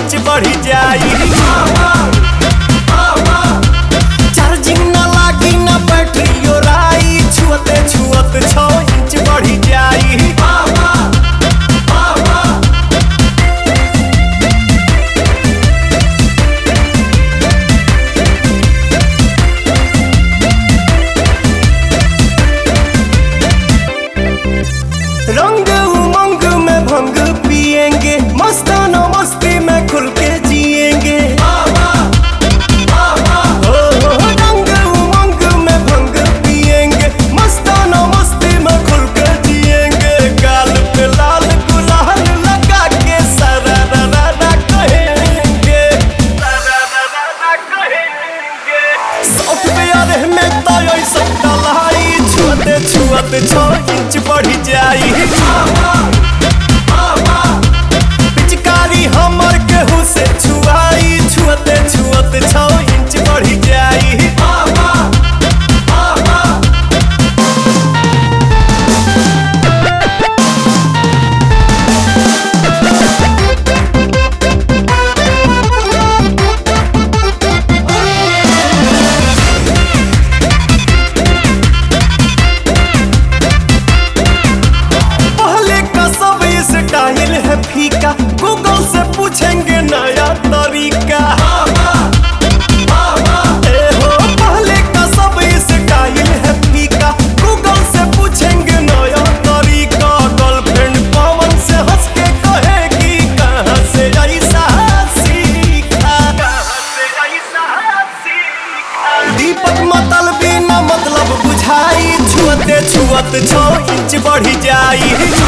Inch बढ़ी जाई। Charging न लागी न बैटरी ओराई, छुअते छुअत 6 इंच बढ़ी जाई। रंग उमंग में भंग पिएंगे, मस्ताना मस्ती में खुल के जिएंगे। रंग उमंग में भंग पिएंगे, मस्ताना मस्ती में खुल के जिएंगे। गाल पे लाल गुलाल लगा के सरारा कहेंगे, सॉफ्टवेयर में तो ऐसा डलाई, छुअते छुअत 6 इंच बढ़ी जाई। पिचकारी हमर केहू से छुआई, छुअते छुअत 6 इंच बढ़ी जाई। स्टाइल है फीका, गूगल से पूछेंगे नया तरीका। पहले का सब स्टाइल है फीका, गूगल से पूछेंगे नया तरीका। गर्लफ्रेंड पवन से हंस के कहेगी, कहाँ से ऐसा सीखा। दीपक मतलबी न मतलब बुझाई, छुअते छुअत 6 इंच बढ़ी जाई।